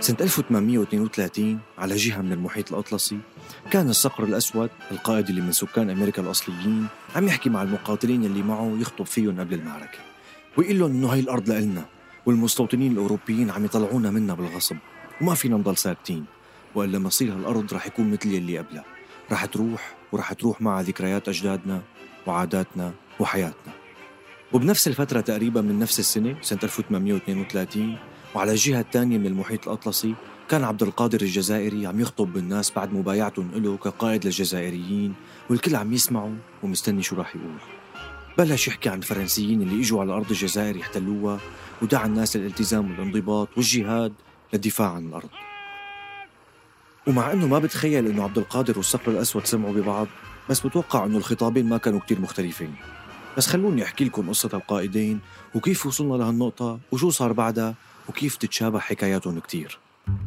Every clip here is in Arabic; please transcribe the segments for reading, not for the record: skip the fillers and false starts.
سنة 1832 على جهة من المحيط الأطلسي كان الصقر الأسود القائد اللي من سكان أمريكا الأصليين عم يحكي مع المقاتلين اللي معه يخطب فيهم قبل المعركة ويقول لهم إنه هاي الأرض لإلنا والمستوطنين الأوروبيين عم يطلعونا منها بالغصب وما فينا نضل ساكتين، وإلا مصير هالأرض رح يكون مثل يلي قبلها، رح تروح مع ذكريات أجدادنا وعاداتنا وحياتنا. وبنفس الفترة تقريبا من نفس السنة سنة 1832 وعلى الجهة الثانية من المحيط الأطلسي كان عبد القادر الجزائري عم يخطب بالناس بعد مبايعتهم له كقائد للجزائريين، والكل عم يسمعوا ومستني شو راح يقول. بلش يحكي عن الفرنسيين اللي اجوا على أرض الجزائر يحتلوها، ودعا الناس للالتزام والانضباط والجهاد للدفاع عن الأرض. ومع أنه ما بتخيل أنه عبد القادر والصقر الأسود سمعوا ببعض، بس بتوقع أنه الخطابين ما كانوا كتير مختلفين. بس خلوني أحكي لكم قصة القائدين وكيف وصلنا لهالنقطة وشو صار بعدها وكيف تتشابه حكاياتهم كتير.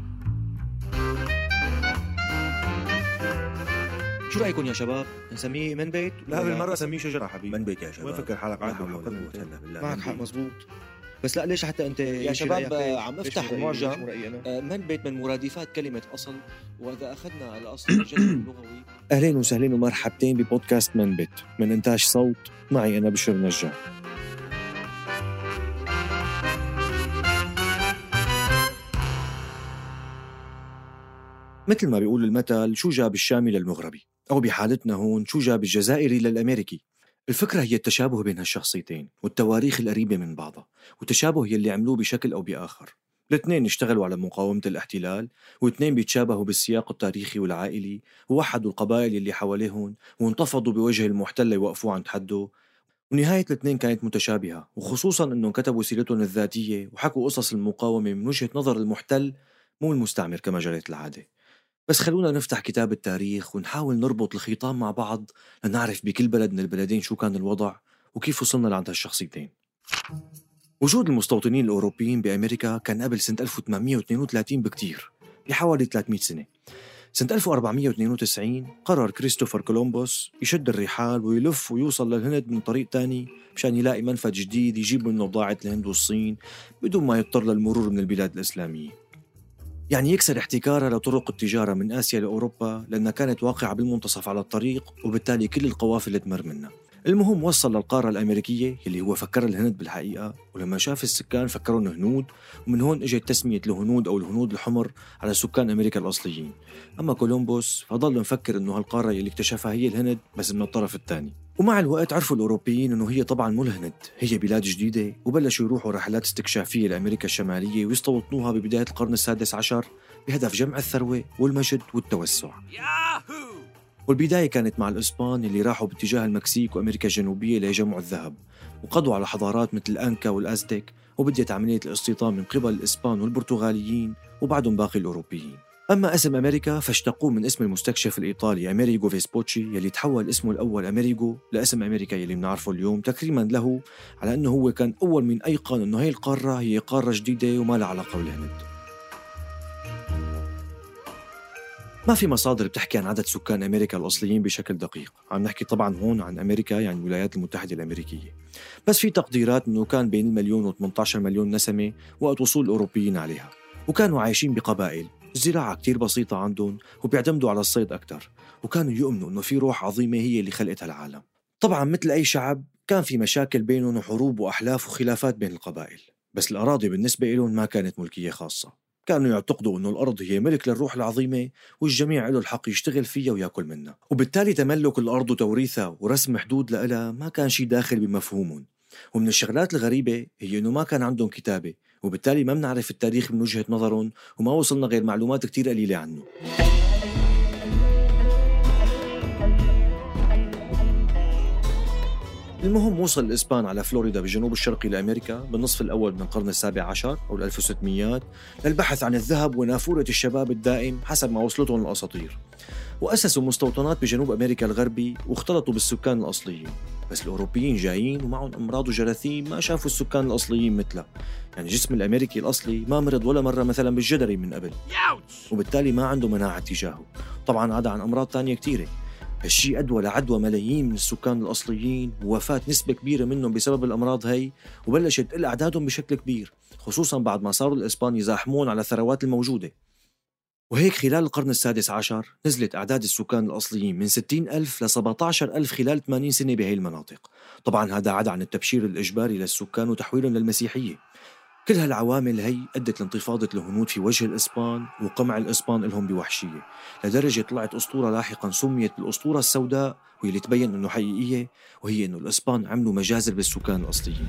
شو رأيكم يا شباب؟ نسميه من بيت؟ لا بالمرة سميه شجرة حبيبي. من بيت يا شباب. وين فكر حالك عاد معك حق مزبوط. بس لا ليش حتى أنت يا شباب عم افتح المعجم من بيت من مرادفات كلمة أصل، وإذا أخذنا الأصل الجذر اللغوي. أهلين وسهلين ومرحبتين ببودكاست من بيت من إنتاج صوت، معي أنا بشر نجار. مثل ما بيقول المثل شو جاب الشامي للمغربي، أو بحالتنا هون شو جاب الجزائري للأمريكي. الفكرة هي التشابه بين هالشخصيتين والتواريخ القريبة من بعضها، والتشابه يلي عملوه بشكل أو بآخر. الاثنين اشتغلوا على مقاومة الاحتلال، واثنين بيتشابهوا بالسياق التاريخي والعائلي، ووحدوا القبائل اللي حواليهم وانتفضوا بوجه المحتل يوقفوا عند حده. ونهاية الاثنين كانت متشابهة، وخصوصاً أنهم كتبوا سيرتهم الذاتية وحكوا قصص المقاومة من وجهة نظر المحتل مو المستعمر كما جرت العادة. بس خلونا نفتح كتاب التاريخ ونحاول نربط الخيطان مع بعض لنعرف بكل بلد من البلدين شو كان الوضع وكيف وصلنا لعند هالشخصيتين. وجود المستوطنين الأوروبيين بأمريكا كان قبل سنة 1832 بكتير، بحوالي 300 سنة. سنة 1492 قرر كريستوفر كولومبوس يشد الرحال ويلف ويوصل للهند من طريق تاني مشان يلاقي منفذ جديد يجيب منه بضاعة الهند والصين بدون ما يضطر للمرور من البلاد الإسلامية، يعني يكسر احتكارها لطرق التجارة من آسيا لأوروبا لأنها كانت واقعة بالمنتصف على الطريق، وبالتالي كل القوافل تمر منها. المهم وصل للقارة الأمريكية اللي هو فكر الهند بالحقيقة، ولما شاف السكان فكرون هنود، ومن هون اجت تسمية الهنود أو الهنود الحمر على سكان أمريكا الأصليين. أما كولومبوس فضل مفكر إنه هالقارة اللي اكتشفها هي الهند بس من الطرف الثاني. ومع الوقت عرفوا الأوروبيين إنه هي طبعاً مو الهند، هي بلاد جديدة، وبلشوا يروحوا رحلات استكشافية لأمريكا الشمالية ويستوطنوها ببداية القرن السادس عشر بهدف جمع الثروة والمجد والتوسع. والبداية كانت مع الإسبان اللي راحوا باتجاه المكسيك وأمريكا الجنوبية ليجمعوا الذهب، وقضوا على حضارات مثل الأنكا والأزتك، وبدأت عملية الاستيطان من قبل الإسبان والبرتغاليين وبعدهم باقي الأوروبيين. أما اسم أمريكا فاشتقوه من اسم المستكشف الإيطالي أميريغو فيسبوتشي يلي تحول اسمه الأول أميريغو لاسم أمريكا يلي بنعرفه اليوم تكريما له على أنه هو كان أول من أيقن أنه هاي القارة هي قارة جديدة وما لها علاقة بالهند. ما في مصادر بتحكي عن عدد سكان أمريكا الأصليين بشكل دقيق، عم نحكي طبعاً هون عن أمريكا يعني الولايات المتحدة الأمريكية، بس في تقديرات أنه كان بين 1 و18 مليون نسمة وقت وصول الأوروبيين عليها، وكانوا عايشين بقبائل، الزراعة كتير بسيطة عندهم وبيعتمدوا على الصيد أكتر، وكانوا يؤمنوا أنه في روح عظيمة هي اللي خلقت هالعالم. طبعاً مثل أي شعب كان في مشاكل بينهم وحروب وأحلاف وخلافات بين القبائل، بس الأراضي بالنسبة لهم ما كانت ملكية خاصة، كانوا يعتقدوا أنه الأرض هي ملك للروح العظيمة والجميع له الحق يشتغل فيها ويأكل منها، وبالتالي تملك الأرض وتوريثها ورسم حدود لها ما كان شيء داخل بمفهومهم. ومن الشغلات الغريبة هي أنه ما كان عندهم كتابة، وبالتالي ما بنعرف التاريخ من وجهة نظرهم وما وصلنا غير معلومات كتير قليلة عنه. المهم وصل الإسبان على فلوريدا بالجنوب الشرقي لأمريكا بالنصف الأول من القرن السابع عشر أو 1600 للبحث عن الذهب ونافورة الشباب الدائم حسب ما وصلتهم الأساطير، وأسسوا مستوطنات بجنوب أمريكا الغربي واختلطوا بالسكان الأصليين. بس الأوروبيين جايين ومعهم أمراض وجراثيم ما شافوا السكان الأصليين مثله، يعني جسم الأمريكي الأصلي ما مرض ولا مرة مثلا بالجدري من قبل، وبالتالي ما عنده مناعة تجاهه. طبعا عدا عن أمراض تانية كتيرة، هالشي أدوى لعدوى ملايين من السكان الأصليين ووفاة نسبة كبيرة منهم بسبب الأمراض هي، وبلشت تقل أعدادهم بشكل كبير، خصوصاً بعد ما صاروا الإسبان يزاحمون على الثروات الموجودة. وهيك خلال القرن السادس عشر نزلت أعداد السكان الأصليين من 60,000 ل 17,000 خلال 80 سنة بهي المناطق. طبعاً هذا عدا عن التبشير الإجباري للسكان وتحويلهم للمسيحية. كل هالعوامل هي أدت لانتفاضة الهنود في وجه الإسبان وقمع الإسبان لهم بوحشية، لدرجة طلعت أسطورة لاحقاً سميت بالأسطورة السوداء، واللي تبين أنه حقيقية، وهي أنه الإسبان عملوا مجازر بالسكان الأصليين.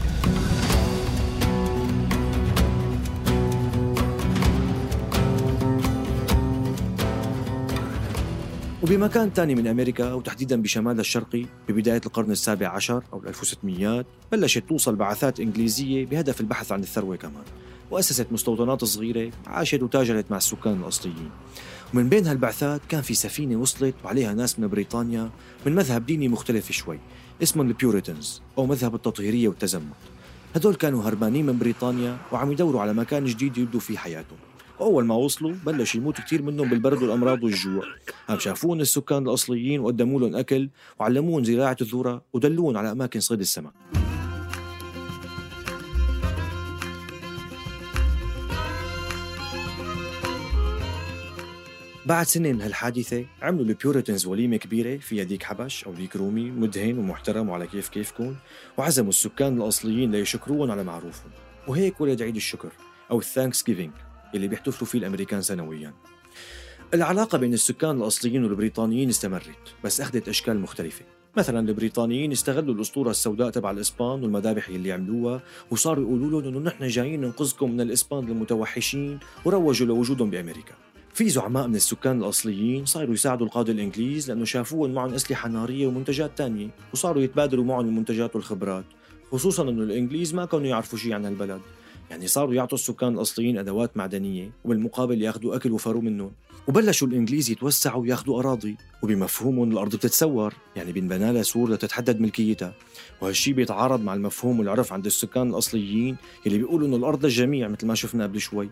وبمكان تاني من أمريكا وتحديداً بشمالها الشرقي ببداية القرن السابع عشر أو 1600 بلشت توصل بعثات إنجليزية بهدف البحث عن الثروة كمان، وأسست مستوطنات صغيرة عاشت وتاجرت مع السكان الأصليين. ومن بين هالبعثات كان في سفينة وصلت وعليها ناس من بريطانيا من مذهب ديني مختلف شوي اسمهم البيوريتنز أو مذهب التطهيرية والتزمت. هدول كانوا هربانين من بريطانيا وعم يدوروا على مكان جديد يبدوا فيه حياتهم، وأول ما وصلوا بلش يموت كتير منهم بالبرد والأمراض والجوع. هم شافون السكان الأصليين وقدموا لهم أكل وعلمون زراعة الذرة ودلون على أماكن صيد السمك. بعد سنة من هالحادثة عملوا البيوريتنز وليمة كبيرة فيها ديك حبش أو ديك رومي مدهن ومحترم وعلى كيفكم، وعزموا السكان الأصليين ليشكروهم على معروفهم. وهيك ولد عيد الشكر أو الثانكس جيفينج اللي بيحتفلوا فيه الأمريكان سنوياً. العلاقة بين السكان الأصليين والبريطانيين استمرت بس أخذت أشكال مختلفة. مثلاً البريطانيين استغلوا الأسطورة السوداء تبع الإسبان والمذابح اللي عملوها، وصاروا يقولوا لهم إنه نحن جايين ننقذكم من الإسبان المتوحشين، وروجوا لوجودهم بأمريكا. في زعماء من السكان الأصليين صاروا يساعدوا القادة الإنجليز لأنه شافوهم معهم أسلحة نارية ومنتجات تانية، وصاروا يتبادلوا معهم المنتجات والخبرات، خصوصاً أنه الإنجليز ما كانوا يعرفوا شيء عن هالبلد. يعني صاروا يعطوا السكان الأصليين أدوات معدنية وبالمقابل ياخدوا أكل وفرو منهم. وبلشوا الإنجليز يتوسعوا وياخدوا أراضي، وبمفهومهم الأرض بتتسور، يعني بينبنى لها سور لتتحدد ملكيتها. وهالشي بيتعارض مع المفهوم والعرف عند السكان الأصليين اللي بيقولوا إنه الأرض للجميع مثل ما شفنا قبل شوي.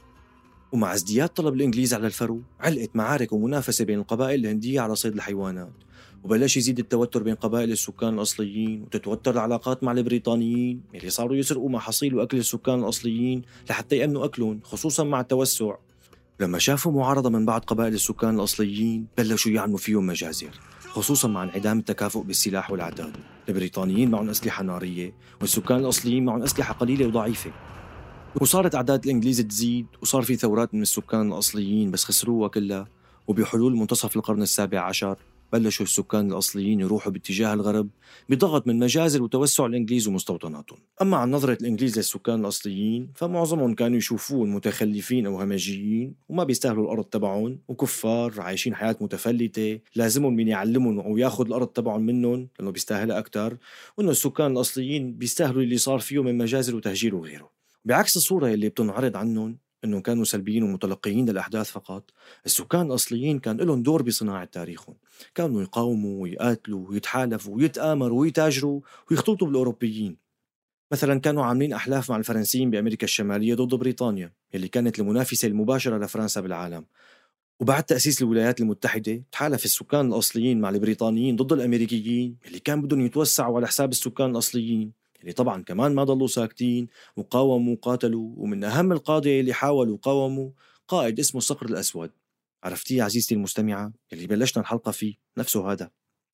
ومع ازدياد طلب الإنجليز على الفرو علقت معارك ومنافسة بين القبائل الهندية على صيد الحيوانات، وبلش يزيد التوتر بين قبائل السكان الأصليين، وتتوتر العلاقات مع البريطانيين اللي صاروا يسرقوا محاصيل وأكل السكان الأصليين لحتى يأمنوا أكلهم، خصوصاً مع التوسع. لما شافوا معارضة من بعض قبائل السكان الأصليين بلشوا يعملوا فيهم مجازر، خصوصاً مع انعدام التكافؤ بالسلاح والعتاد. البريطانيين معهم أسلحة نارية والسكان الأصليين معهم أسلحة قليلة وضعيفة. وصارت أعداد الإنجليز تزيد، وصار في ثورات من السكان الأصليين بس خسروها كلها. وبحلول منتصف القرن السابع عشر بلشوا السكان الأصليين يروحوا باتجاه الغرب بضغط من مجازر وتوسع الإنجليز ومستوطناتهم. أما عن نظرة الإنجليز للسكان الأصليين فمعظمهم كانوا يشوفون متخلفين أو همجيين وما بيستاهلوا الأرض تبعهم، وكفار عايشين حياة متفلتة لازمهم من يعلمهم أو ياخذ الأرض تبعهم منهم لأنه بيستاهلها أكتر، وإنه السكان الأصليين بيستاهلوا اللي صار فيهم من مجازر وتهجير وغيره. بعكس الصورة اللي بتنعرض عنهم إنهم كانوا سلبيين ومتلقيين للأحداث فقط، السكان الأصليين كان لهم دور بصناعة تاريخهم. كانوا يقاوموا ويقاتلوا ويتحالفوا ويتآمروا ويتاجروا ويختلطوا بالأوروبيين. مثلا كانوا عاملين أحلاف مع الفرنسيين بأمريكا الشمالية ضد بريطانيا اللي كانت المنافسة المباشرة لفرنسا بالعالم. وبعد تأسيس الولايات المتحدة تحالف السكان الأصليين مع البريطانيين ضد الأمريكيين اللي كان بدهم يتوسعوا على حساب السكان الأصليين، اللي طبعا كمان ما ضلوا ساكتين وقاوموا وقاتلوا. ومن أهم القادة اللي حاولوا وقاوموا قائد اسمه الصقر الأسود. عرفتيه عزيزتي المستمعة اللي بلشنا الحلقة فيه، نفسه هذا.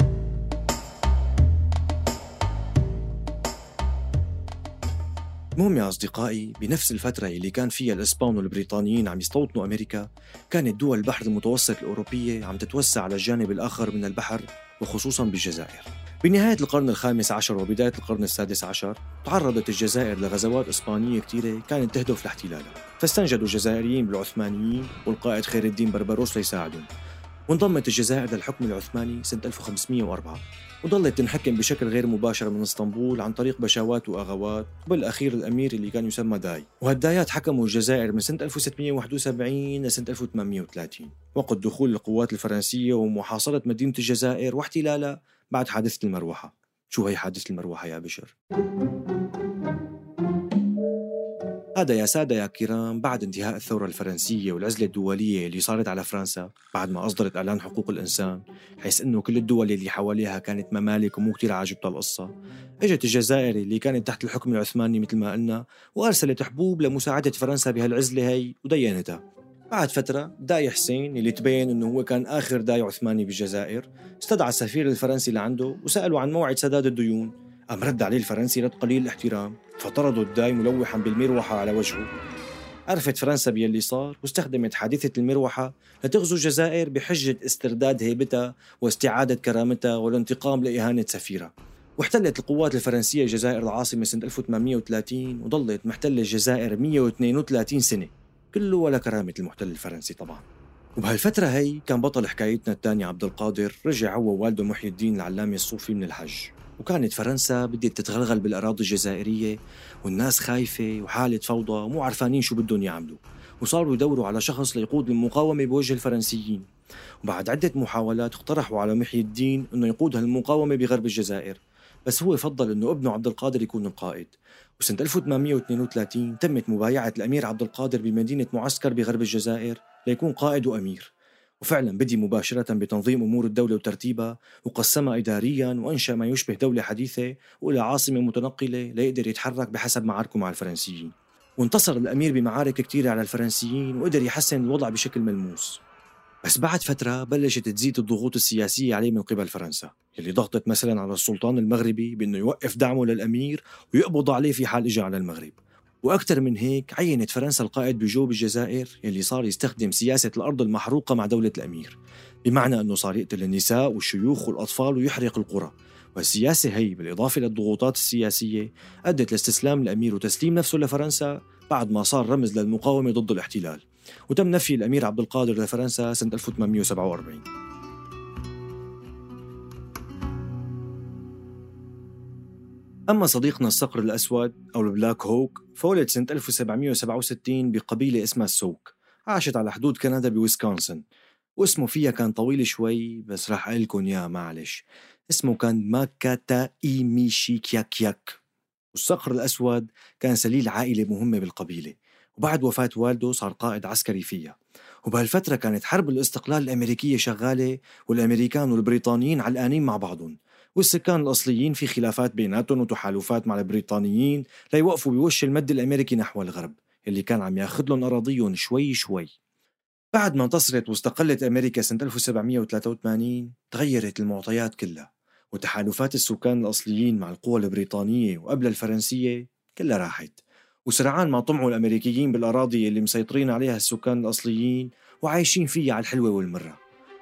المهم يا أصدقائي، بنفس الفترة اللي كان فيها الإسبان والبريطانيين عم يستوطنوا أمريكا، كانت دول البحر المتوسط الأوروبية عم تتوسع على الجانب الآخر من البحر، وخصوصاً بالجزائر. بنهاية القرن الخامس عشر وبداية القرن السادس عشر تعرضت الجزائر لغزوات إسبانية كتيرة كانت تهدف لاحتلالها، فاستنجدوا الجزائريين بالعثمانيين والقائد خير الدين بربروس ليساعدهم. وانضمت الجزائر للحكم العثماني سنة 1504، وظلت تنحكم بشكل غير مباشر من اسطنبول عن طريق بشاوات وأغوات، وبالأخير الأمير اللي كان يسمى داي. وهالدايات حكموا الجزائر من سنة 1671 لسنة 1830 وقت دخول القوات الفرنسية ومحاصرة مدينة الجزائر واحتلالها بعد حادثة المروحة. شو هي حادثة المروحة يا بشر؟ هذا يا سادة يا كرام بعد انتهاء الثورة الفرنسية والعزلة الدولية اللي صارت على فرنسا بعد ما أصدرت إعلان حقوق الإنسان، حيث إنه كل الدول اللي حواليها كانت ممالك ومو كتير عاجبتها القصة. إجت الجزائر اللي كانت تحت الحكم العثماني مثل ما قلنا، وأرسلت حبوب لمساعدة فرنسا بهالعزلة هي ودينتها. بعد فترة داي حسين اللي تبين إنه هو كان آخر داي عثماني بالجزائر استدعى السفير الفرنسي لعنده وسأله عن موعد سداد الديون. قام رد عليه الفرنسي رد قليل الاحترام، فطردوا الداي ملوحا بالمروحة على وجهه. عرفت فرنسا باللي صار واستخدمت حادثة المروحة لتغزو الجزائر بحجة استرداد هيبتها واستعادة كرامتها والانتقام لإهانة سفيرها. واحتلت القوات الفرنسية الجزائر العاصمة سنة 1830 وظلت محتلة الجزائر 132 سنة، كله ولا كرامة المحتل الفرنسي طبعا. وبهالفترة هي كان بطل حكايتنا الثاني عبد القادر رجع هو ووالده محي الدين العلامي الصوفي من الحج، وكانت فرنسا بدت تتغلغل بالأراضي الجزائرية والناس خايفة وحالة فوضى ومو عارفانين شو بدهم يعملوا، وصاروا يدوروا على شخص ليقود المقاومة بوجه الفرنسيين. وبعد عدة محاولات اقترحوا على محي الدين أنه يقود هالمقاومة بغرب الجزائر، بس هو فضل أنه ابنه عبد القادر يكون القائد. وسنة 1832 تمت مبايعة الأمير عبد القادر بمدينة معسكر بغرب الجزائر ليكون قائد وأمير، وفعلا بدي مباشرة بتنظيم أمور الدولة وترتيبها وقسمها إداريا وأنشأ ما يشبه دولة حديثة وإلى عاصمة متنقلة ليقدر يتحرك بحسب معاركه مع الفرنسيين. وانتصر الأمير بمعارك كتيرة على الفرنسيين وقدر يحسن الوضع بشكل ملموس. بس بعد فترة بلشت تزيد الضغوط السياسية عليه من قبل فرنسا، اللي ضغطت مثلا على السلطان المغربي بأنه يوقف دعمه للأمير ويقبض عليه في حال إجا على المغرب. وأكثر من هيك عينت فرنسا القائد بجوب الجزائر اللي صار يستخدم سياسة الأرض المحروقة مع دولة الأمير، بمعنى أنه صار يقتل النساء والشيوخ والأطفال ويحرق القرى. والسياسة هي بالإضافة للضغوطات السياسية أدت لاستسلام الأمير وتسليم نفسه لفرنسا بعد ما صار رمز للمقاومة ضد الاحتلال، وتم نفي الأمير عبد القادر لفرنسا سنة 1847. أما صديقنا الصقر الأسود أو البلاك هوك فولد سنة 1767 بقبيلة اسمها السوك، عاشت على حدود كندا بويسكونسن، واسمه فيها كان طويل شوي بس راح أقلكن يا معلش. اسمه كان ماكاتا إيميشي كياك. والصقر الأسود كان سليل عائلة مهمة بالقبيلة، وبعد وفاة والده صار قائد عسكري فيها. وبهالفترة كانت حرب الاستقلال الأمريكية شغالة، والأمريكان والبريطانيين علقانين مع بعضهم، والسكان الأصليين في خلافات بيناتهم وتحالفات مع البريطانيين ليوقفوا بوش المد الأمريكي نحو الغرب اللي كان عم ياخد لهم أراضيهم شوي شوي. بعد ما انتصرت واستقلت أمريكا سنة 1783 تغيرت المعطيات كلها، وتحالفات السكان الأصليين مع القوى البريطانية وقبل الفرنسية كلها راحت، وسرعان ما طمعوا الأمريكيين بالأراضي اللي مسيطرين عليها السكان الأصليين وعايشين فيها على الحلوة والمرة.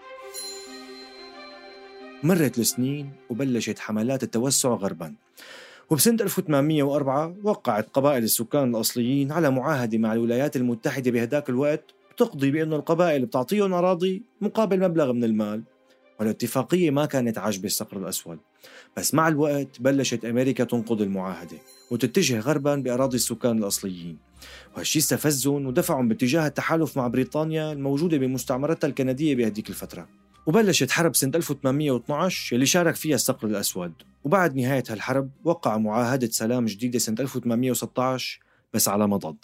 مرت السنين وبلشت حملات التوسع غرباً، وبسنة 1804 وقعت قبائل السكان الأصليين على معاهدة مع الولايات المتحدة بهداك الوقت بتقضي بأن القبائل بتعطيهم أراضي مقابل مبلغ من المال. والاتفاقية ما كانت عاجبة الصقر الأسود، بس مع الوقت بلشت أمريكا تنقض المعاهدة وتتجه غرباً بأراضي السكان الأصليين، وهالشي استفزهم ودفعهم باتجاه التحالف مع بريطانيا الموجودة بمستعمرتها الكندية بهديك الفترة. وبلشت حرب سنة 1812 اللي شارك فيها الصقر الأسود، وبعد نهاية هالحرب وقع معاهدة سلام جديدة سنة 1816 بس على مضض.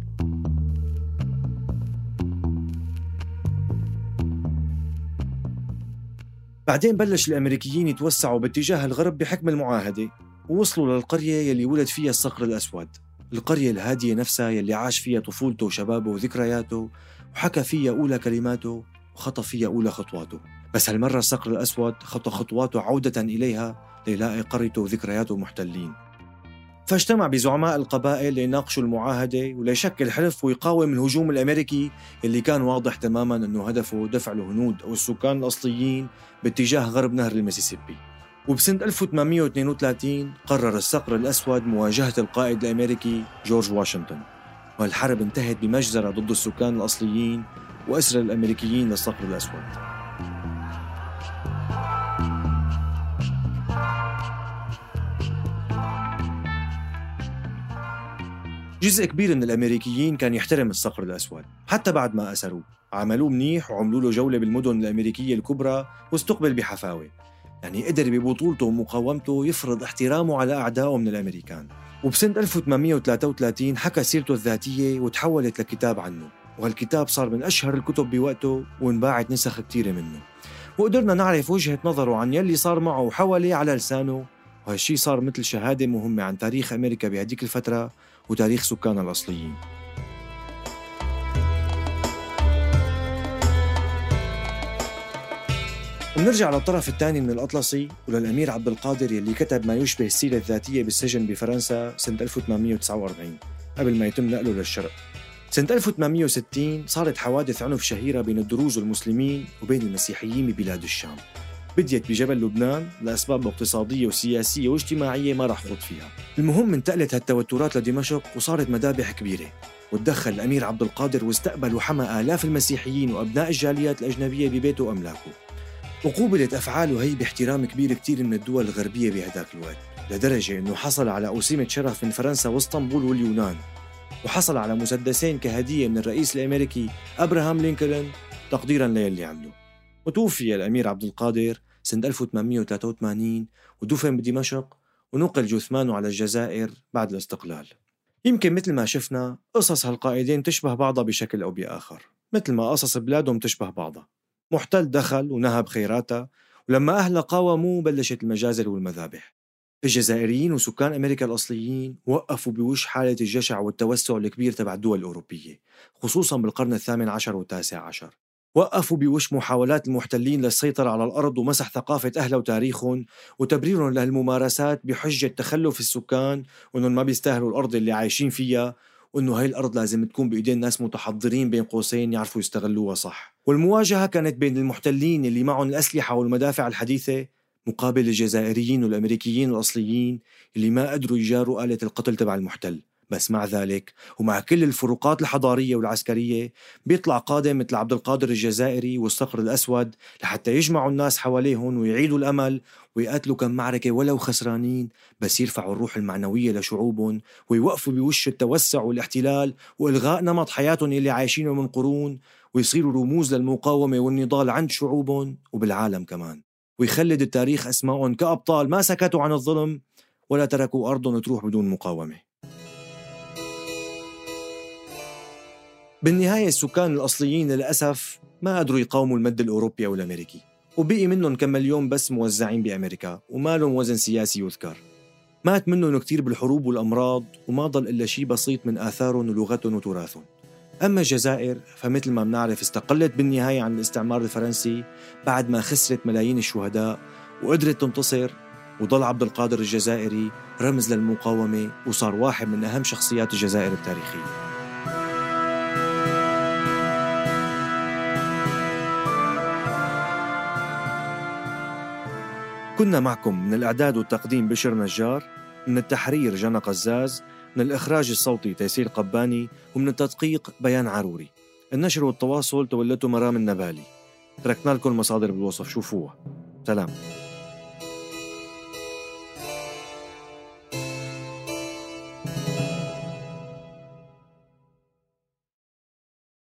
بعدين بلش الأمريكيين يتوسعوا باتجاه الغرب بحكم المعاهدة، ووصلوا للقرية يلي ولد فيها الصقر الأسود، القرية الهادية نفسها يلي عاش فيها طفولته وشبابه وذكرياته وحكى فيها أولى كلماته وخطى فيها أولى خطواته. بس هالمرة الصقر الأسود خطى خطواته عودة إليها ليلاقي قريته وذكرياته محتلين، فاجتمع بزعماء القبائل ليناقشوا المعاهدة وليشكل حلف ويقاوم الهجوم الأمريكي اللي كان واضح تماماً أنه هدفه دفع الهنود أو السكان الأصليين باتجاه غرب نهر المسيسيبي. وبسنة 1832 قرر الصقر الأسود مواجهة القائد الأمريكي جورج واشنطن، والحرب انتهت بمجزرة ضد السكان الأصليين وأسر الأمريكيين للصقر الأسود. جزء كبير من الأمريكيين كان يحترم الصقر الأسود حتى بعد ما أسروه، عملوه منيح وعملوا له جولة بالمدن الأمريكية الكبرى واستقبل بحفاوة. يعني قدر ببطولته ومقاومته يفرض احترامه على أعدائه من الأمريكان. وبسنة 1833 حكى سيرته الذاتية وتحولت لكتاب عنه، وهالكتاب صار من أشهر الكتب بوقته وانباعت نسخ كتيرة منه، وقدرنا نعرف وجهة نظره عن يلي صار معه وحواليه على لسانه، وهالشي صار مثل شهادة مهمة عن تاريخ أمريكا بهديك الفترة وتاريخ سكانها الأصليين. ونرجع للطرف الثاني من الأطلسي وللأمير عبد القادر يلي كتب ما يشبه السيرة الذاتية بالسجن بفرنسا سنة 1849 قبل ما يتم نقله للشرق. سنة 1860 صارت حوادث عنف شهيرة بين الدروز والمسلمين وبين المسيحيين ببلاد الشام. بديت بجبل لبنان لأسباب اقتصادية وسياسية واجتماعية ما رح خوض فيها. المهم انتقلت هالتوترات لدمشق وصارت مذابح كبيرة، وتدخل الأمير عبد القادر واستقبل وحمى آلاف المسيحيين وأبناء الجاليات الأجنبية ببيته وأملاكه. وقوبلت أفعاله هي باحترام كبير كتير من الدول الغربية بهداك الوقت، لدرجة أنه حصل على أوسمة شرف من فرنسا واسطنبول واليونان، وحصل على مسدسين كهدية من الرئيس الأمريكي أبراهام لينكولن تقديراً ليلي عمله. وتوفي الأمير عبد القادر سنة 1883 ودفن بدمشق، ونقل جثمانه على الجزائر بعد الاستقلال. يمكن مثل ما شفنا قصص هالقائدين تشبه بعضها بشكل أو بآخر، مثل ما قصص بلادهم تشبه بعضها. محتل دخل ونهب خيراتها، ولما أهلها قاوموا بلشت المجازر والمذابح. الجزائريين وسكان أمريكا الأصليين وقفوا بوش حالة الجشع والتوسع الكبير تبع الدول الأوروبية، خصوصاً بالقرن ال18 وال19. وقفوا بوش محاولات المحتلين للسيطرة على الأرض ومسح ثقافة أهلها وتاريخهم، وتبريرهم لهالممارسات بحجة تخلف السكان وأنهم ما بيستاهلوا الأرض اللي عايشين فيها، وأنه هاي الأرض لازم تكون بإيدين ناس متحضرين بين قوسين يعرفوا يستغلوها صح. والمواجهة كانت بين المحتلين اللي معهم الأسلحة والمدافع الحديثة مقابل الجزائريين والأمريكيين الأصليين اللي ما قدروا يجاروا آلة القتل تبع المحتل. بس مع ذلك ومع كل الفروقات الحضارية والعسكرية بيطلع قادم مثل عبد القادر الجزائري والصقر الأسود لحتى يجمعوا الناس حواليهم ويعيدوا الأمل ويقاتلوا كم معركة ولو خسرانين، بس يرفعوا الروح المعنوية لشعوبهم ويوقفوا بوش التوسع والاحتلال وإلغاء نمط حياتهم اللي عايشينه من قرون، ويصيروا رموز للمقاومة والنضال عند شعوبهم وبالعالم كمان، ويخلد التاريخ أسمائهم كأبطال ما سكتوا عن الظلم ولا تركوا أرضهم تروح بدون مقاومة. بالنهاية السكان الأصليين للأسف ما قدروا يقاوموا المد الأوروبي أو الأمريكي، وبقي منهم كم مليون بس موزعين بأمريكا وما لهم وزن سياسي يذكر. مات منهم كتير بالحروب والأمراض وما ضل إلا شيء بسيط من آثارهم ولغتهم وتراثهم. أما الجزائر فمثل ما بنعرف استقلت بالنهاية عن الاستعمار الفرنسي بعد ما خسرت ملايين الشهداء وقدرت تنتصر، وضل عبد القادر الجزائري رمز للمقاومة وصار واحد من أهم شخصيات الجزائر التاريخية. كنا معكم من الإعداد والتقديم بشر نجار، من التحرير جنى قزاز، من الإخراج الصوتي تيسير قباني، ومن التدقيق بيان عروري. النشر والتواصل تولته مرام النبالي. تركنا لكم مصادر بالوصف، شوفوها. سلام.